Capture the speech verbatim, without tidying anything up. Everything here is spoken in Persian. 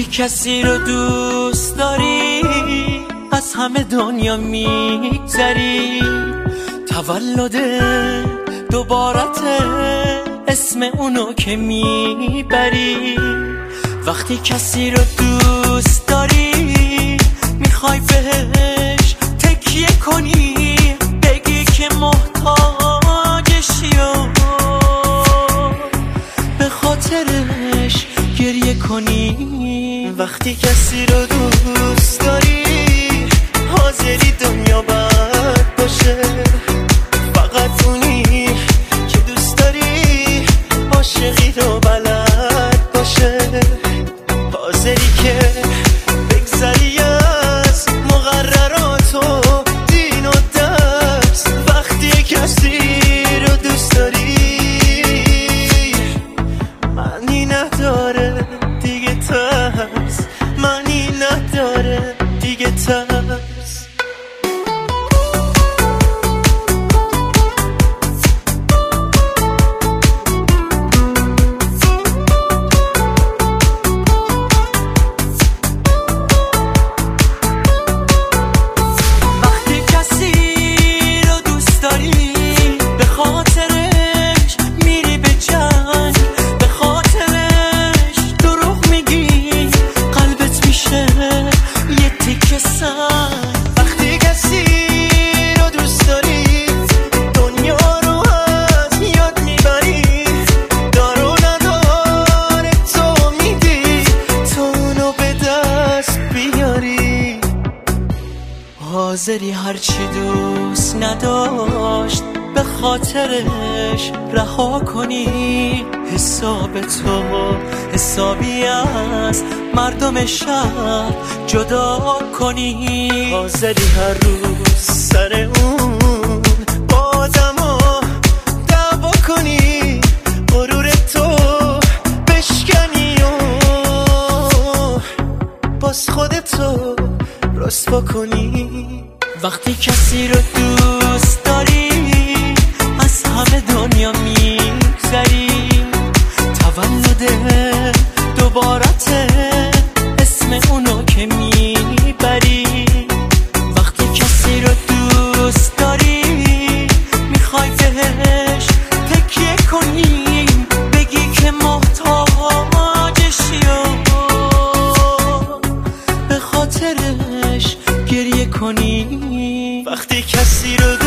وقتی کسی رو دوست داری از همه دنیا میگذری، تولد دوبارته اسم اونو که میبری. وقتی کسی رو دوست داری میخوای بهش تکیه کنی، بگی که محتاجشی و به خاطرش گریه کنی. وقتی کسی رو دوست داری حاضری دنیا بد باشه، فقط اونی که دوست داری عاشقی رو بلد باشه، حاضری که بگذری از مقررات و دین و درس. وقتی کسی رو دوست داری معنی نداره دیگه ترس، معنی نداره دیگه ترس. وقتی کسی رو دوست داری دنیا رو از یاد میبری، دار و نداره تو میدی تو اونو به دست بیاری، حاضری هرچی دوست نداشت به خاطرش رها کنی. حساب تو حسابی از مردم شهر جدا کنی، حاضری هر روز سر اون با آدما دعوا کنی، غرور تو بشکنی و باز خودتو رسوا کنی. وقتی کسی رو دوست داری از همه دنیا میگذری، تولد دوبارته اسم اونو که میبری. وقتی کسی رو دوست داری میخوای بهش تکیه کنی، بگی که محتاجشی و به خاطرش گریه کنی. وقتی کسی رو